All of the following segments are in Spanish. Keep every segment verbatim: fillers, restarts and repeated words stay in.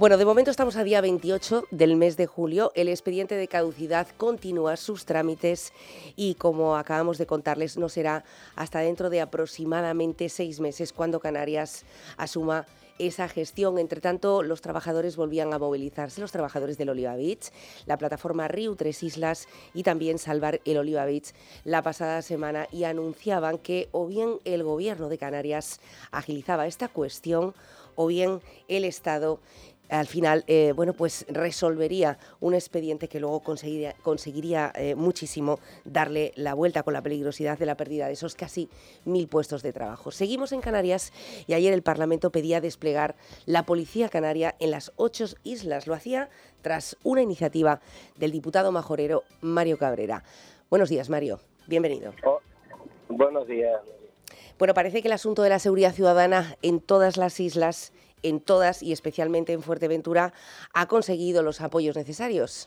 Bueno, de momento estamos a día veintiocho del mes de julio. El expediente de caducidad continúa sus trámites y, como acabamos de contarles, no será hasta dentro de aproximadamente seis meses cuando Canarias asuma esa gestión. Entre tanto, los trabajadores volvían a movilizarse, los trabajadores del Oliva Beach, la plataforma Riu Tres Islas y también Salvar el Oliva Beach la pasada semana, y anunciaban que o bien el Gobierno de Canarias agilizaba esta cuestión o bien el Estado al final, eh, bueno, pues resolvería un expediente que luego conseguiría, conseguiría eh, muchísimo darle la vuelta con la peligrosidad de la pérdida de esos casi mil puestos de trabajo. Seguimos en Canarias y ayer el Parlamento pedía desplegar la Policía Canaria en las ocho islas. Lo hacía tras una iniciativa del diputado majorero Mario Cabrera. Buenos días, Mario. Bienvenido. Oh, buenos días. Bueno, parece que el asunto de la seguridad ciudadana en todas las islas, en todas y especialmente en Fuerteventura, ha conseguido los apoyos necesarios.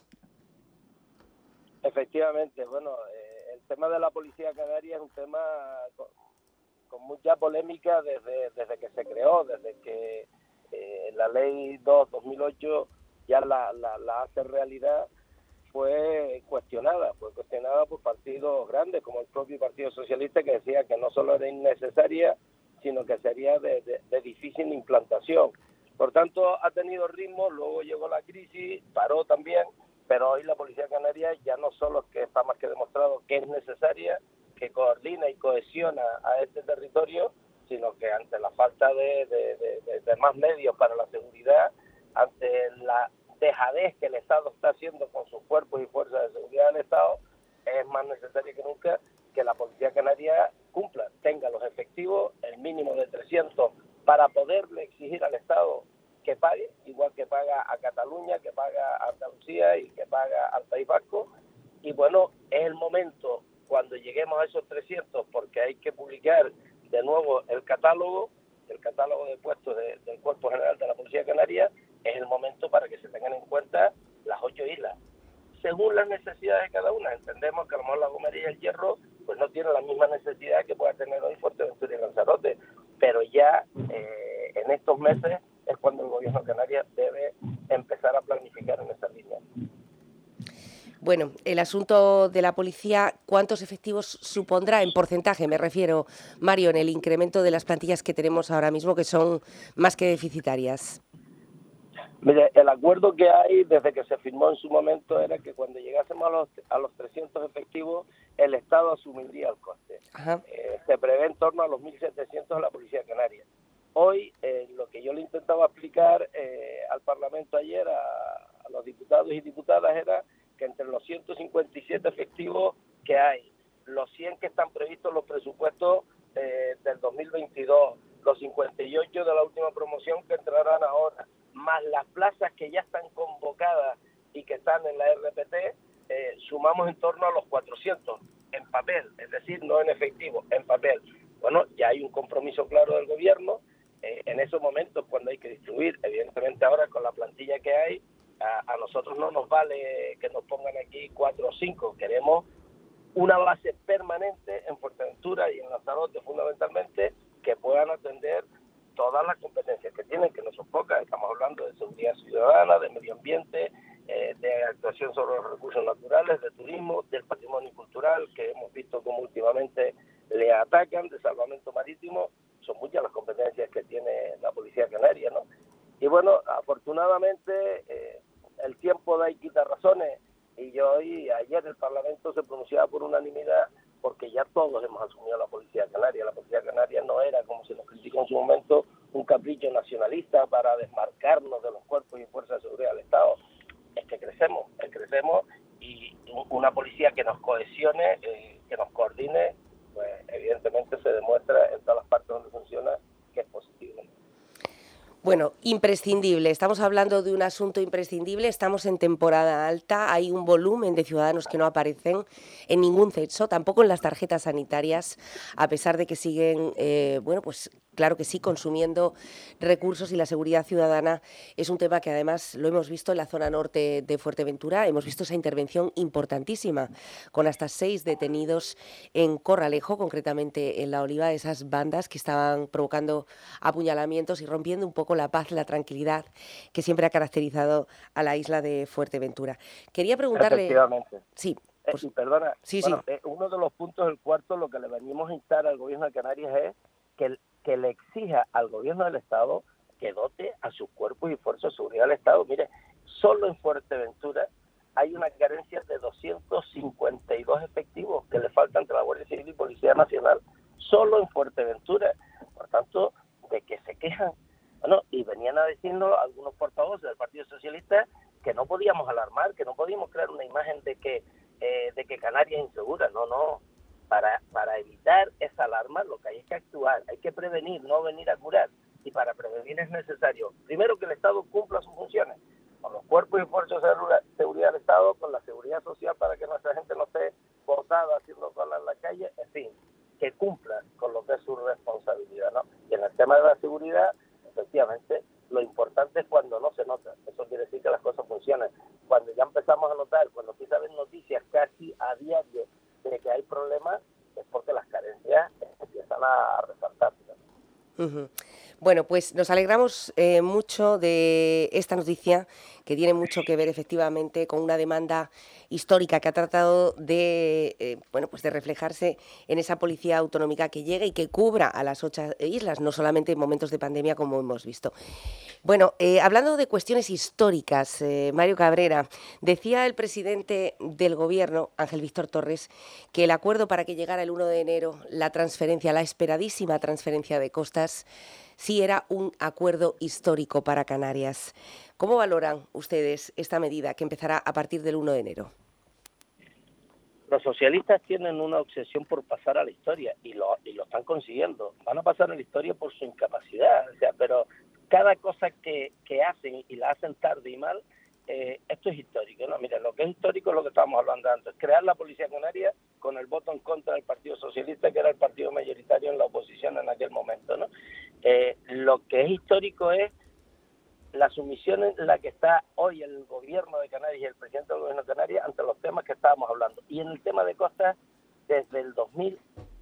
Efectivamente, bueno, eh, el tema de la Policía Canaria es un tema con, con mucha polémica desde, desde que se creó, desde que eh, la ley dos barra dos mil ocho ya la, la, la hace realidad. Fue cuestionada, fue cuestionada por partidos grandes como el propio Partido Socialista, que decía que no solo era innecesaria, sino que sería de, de, de difícil implantación. Por tanto, ha tenido ritmo, luego llegó la crisis, paró también, pero hoy la Policía Canaria ya no solo es que está más que demostrado que es necesaria, que coordina y cohesiona a este territorio, sino que ante la falta de, de, de, de más medios para la seguridad, ante la dejadez que el Estado está haciendo con sus cuerpos y fuerzas de seguridad del Estado, es más necesario que nunca que la Policía Canaria cumpla, tenga los efectivos, el mínimo de trescientos, para poderle exigir al Estado que pague, igual que paga a Cataluña, que paga a Andalucía y que paga al País Vasco. Y bueno, es el momento, cuando lleguemos a esos trescientos, porque hay que publicar de nuevo el catálogo, el catálogo de puestos de, del Cuerpo General de la Policía Canaria, es el momento para que se tengan en cuenta las ocho islas, según las necesidades de cada una. Entendemos que a lo mejor La Gomera y El Hierro pues no tienen la misma necesidad que pueda tener hoy Fuerteventura y Lanzarote, pero ya eh, en estos meses es cuando el Gobierno de Canarias debe empezar a planificar en esa línea. Bueno, el asunto de la policía, ¿cuántos efectivos supondrá en porcentaje? Me refiero, Mario, en el incremento de las plantillas que tenemos ahora mismo, que son más que deficitarias. Mire, el acuerdo que hay desde que se firmó en su momento era que cuando llegásemos a los, a los trescientos efectivos, el Estado asumiría el coste. Eh, se prevé en torno a los mil setecientos de la Policía Canaria. Hoy, eh, lo que yo le intentaba explicar eh, al Parlamento ayer, a, a los diputados y diputadas, era que entre los ciento cincuenta y siete efectivos que hay, los cien que están previstos en los presupuestos eh, del dos mil veintidós, los cincuenta y ocho de la última promoción que entrarán ahora, más las plazas que ya están convocadas y que están en la R P T, eh, sumamos en torno a los cuatrocientos en papel, es decir, no en efectivo, en papel. Bueno, ya hay un compromiso claro del gobierno, eh, en esos momentos cuando hay que distribuir, evidentemente ahora con la plantilla que hay, a, a nosotros no nos vale que nos pongan aquí cuatro o cinco, queremos una base permanente en Fuerteventura y en Lanzarote fundamentalmente, que puedan atender todas las competencias que tienen, que no son pocas. Estamos hablando de seguridad ciudadana, de medio ambiente, eh, de actuación sobre los recursos naturales, de turismo, del patrimonio cultural, que hemos visto como últimamente le atacan, de salvamento marítimo. Son muchas las competencias que tiene la Policía Canaria, ¿no? Y bueno, afortunadamente eh, el tiempo da y quita razones, y yo hoy, ayer el Parlamento se pronunciaba por unanimidad, porque ya todos hemos asumido la Policía Canaria. La Policía Canaria no era, como se nos criticó en su momento, un capricho nacionalista para desmarcarnos de los cuerpos y fuerzas de seguridad del Estado. Es que crecemos, es que crecemos, y una policía que nos cohesione, eh, que nos coordine, pues evidentemente se demuestra en todas las partes donde funciona que es positivo. Bueno, imprescindible. Estamos hablando de un asunto imprescindible. Estamos en temporada alta. Hay un volumen de ciudadanos que no aparecen en ningún censo, tampoco en las tarjetas sanitarias, a pesar de que siguen, eh, bueno, pues claro que sí, consumiendo recursos, y la seguridad ciudadana es un tema que además lo hemos visto en la zona norte de Fuerteventura. Hemos visto esa intervención importantísima con hasta seis detenidos en Corralejo, concretamente en La Oliva, esas bandas que estaban provocando apuñalamientos y rompiendo un poco poco la paz, la tranquilidad que siempre ha caracterizado a la isla de Fuerteventura. Quería preguntarle... Efectivamente. Sí. Pues, eh, y perdona, sí, bueno, sí. Eh, uno de los puntos del cuarto, lo que le venimos a instar al gobierno de Canarias es que, que le exija al gobierno del Estado que dote a sus cuerpos y fuerzas de seguridad del Estado. Mire, solo en Fuerteventura hay una carencia de doscientos cincuenta y dos efectivos que le faltan entre la Guardia Civil y Policía Nacional, solo en Fuerteventura. Por tanto, de que se quejan. Bueno, y venían a decirnos algunos portavoces del Partido Socialista que no podíamos alarmar, que no podíamos crear una imagen de que eh, de que Canarias es insegura. No, no. Para, para evitar esa alarma lo que hay es que actuar, hay que prevenir, no venir a curar. Y para prevenir es necesario, primero, que el Estado cumpla sus funciones, con los cuerpos y fuerzas de seguridad del Estado, con la seguridad social para que nuestra gente no esté botada haciendo cola en la calle, en fin, que cumpla con lo que es su responsabilidad, ¿no? Y en el tema de la seguridad, efectivamente, lo importante es cuando no se nota. Eso quiere decir que las cosas funcionan. Cuando ya empezamos a notar, cuando empieza a haber noticias casi a diario de que hay problemas, es porque las carencias empiezan a resaltar. Uh-huh. Bueno, pues nos alegramos eh, mucho de esta noticia, que tiene mucho que ver efectivamente con una demanda histórica que ha tratado de, eh, bueno, pues de reflejarse en esa policía autonómica que llegue y que cubra a las ocho islas, no solamente en momentos de pandemia como hemos visto. Bueno, eh, hablando de cuestiones históricas, eh, Mario Cabrera, decía el presidente del Gobierno, Ángel Víctor Torres, que el acuerdo para que llegara el uno de enero la transferencia, la esperadísima transferencia de costas, sí era un acuerdo histórico para Canarias. ¿Cómo valoran ustedes esta medida que empezará a partir del uno de enero? Los socialistas tienen una obsesión por pasar a la historia y lo, y lo están consiguiendo. Van a pasar a la historia por su incapacidad, o sea, pero cada cosa que, que hacen y la hacen tarde y mal, eh, esto es histórico, ¿no? Mira, lo que es histórico es lo que estábamos hablando antes, crear la Policía Canaria con el voto en contra del Partido Socialista, que era el partido mayoritario en la oposición en aquel momento, ¿no? Eh, lo que es histórico es la sumisión en la que está hoy el gobierno de Canarias y el presidente del gobierno de Canarias ante los temas que estábamos hablando. Y en el tema de costas, desde el dos mil,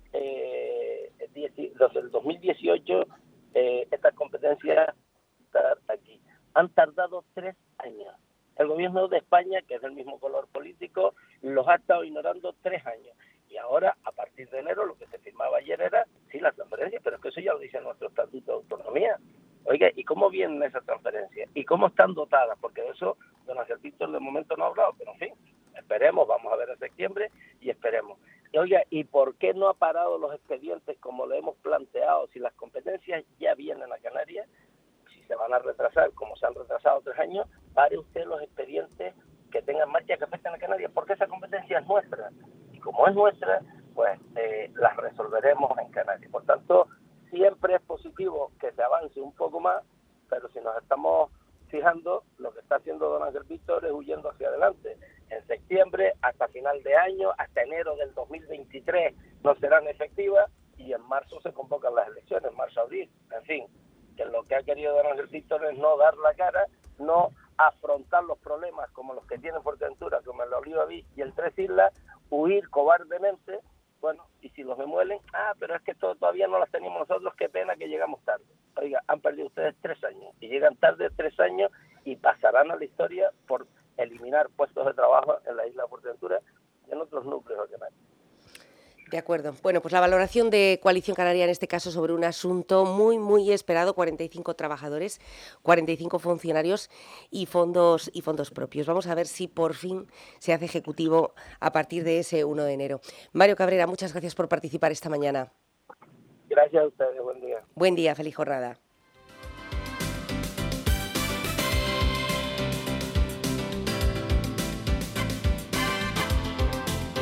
eh, desde el dos mil dieciocho, eh, estas competencias están aquí. Han tardado tres años. El gobierno de España, que es del mismo color político, los ha estado ignorando tres años. Y ahora, a partir de enero, lo que se firmaba ayer era, sí, la transferencia, pero es que eso ya lo dice nuestro Estatuto de Autonomía. Oiga, ¿y cómo vienen esas transferencias? ¿Y cómo están dotadas? Porque de eso don Ángel Víctor de momento no ha hablado, pero en fin, esperemos, vamos a ver en septiembre y esperemos. Y oiga, ¿y por qué no ha parado los expedientes como lo hemos planteado? Si las competencias ya vienen a Canarias, si se van a retrasar como se han retrasado tres años, pare usted los expedientes que tengan marcha que afecten a Canarias, porque esa competencia es nuestra. Y como es nuestra, pues eh, las resolveremos en Canarias. Por tanto, siempre es positivo que se avance un poco más, pero si nos estamos fijando, lo que está haciendo don Ángel Víctor es huyendo hacia adelante. En septiembre, hasta final de año, hasta enero del dos mil veintitrés no serán efectivas y en marzo se convocan las elecciones, marzo-abril. En fin, que lo que ha querido don Ángel Víctor es no dar la cara, no afrontar los problemas como los que tiene Fuerteventura, como el Oliva Beach y el Tres Islas, huir cobardemente. Bueno, y si los demuelen, ah, pero es que todo, todavía no las tenemos nosotros, qué pena que llegamos tarde. Oiga, han perdido ustedes tres años, y llegan tarde tres años y pasarán a la historia por eliminar puestos de trabajo en la isla de Fuerteventura y en otros núcleos de Canarias. De acuerdo. Bueno, pues la valoración de Coalición Canaria en este caso sobre un asunto muy, muy esperado, cuarenta y cinco trabajadores, cuarenta y cinco funcionarios y fondos y fondos propios. Vamos a ver si por fin se hace ejecutivo a partir de ese uno de enero. Mario Cabrera, muchas gracias por participar esta mañana. Gracias a ustedes, buen día. Buen día, feliz jornada.